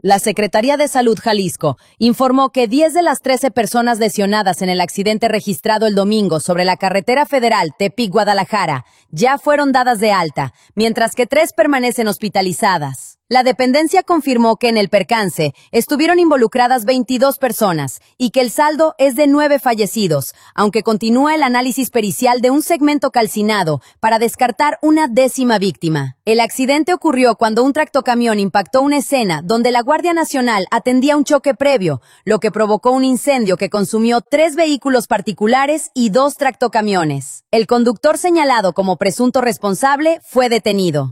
La Secretaría de Salud Jalisco informó que 10 de las 13 personas lesionadas en el accidente registrado el domingo sobre la carretera federal Tepic-Guadalajara ya fueron dadas de alta, mientras que 3 permanecen hospitalizadas. La dependencia confirmó que en el percance estuvieron involucradas 22 personas y que el saldo es de 9 fallecidos, aunque continúa el análisis pericial de un segmento calcinado para descartar una 10ª víctima. El accidente ocurrió cuando un tractocamión impactó una escena donde la Guardia Nacional atendía un choque previo, lo que provocó un incendio que consumió 3 vehículos particulares y 2 tractocamiones. El conductor señalado como presunto responsable fue detenido.